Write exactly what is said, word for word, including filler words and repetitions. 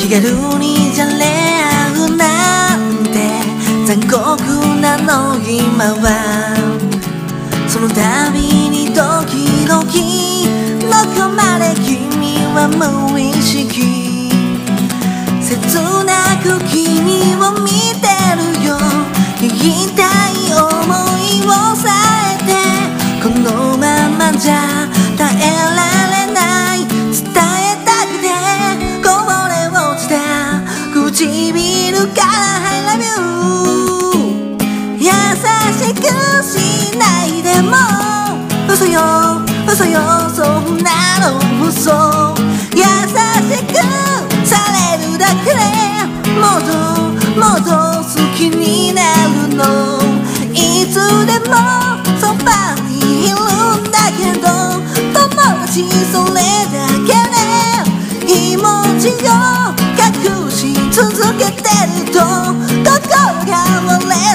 気軽にじゃれ合うなんて残酷なの今は。その度にドキドキどこまで君は無意識切なく君を見てるよ。言いたい想いをさえてこのままじゃ耐えられない。伝えたくてこぼれ落ちた唇から I love you 優しくしないでも嘘よ嘘よそんなの嘘。優しくされるだけでもっともっと好きになるの。いつでもそばにいるんだけど友達それだけで気持ちを隠し続けてると心が折れ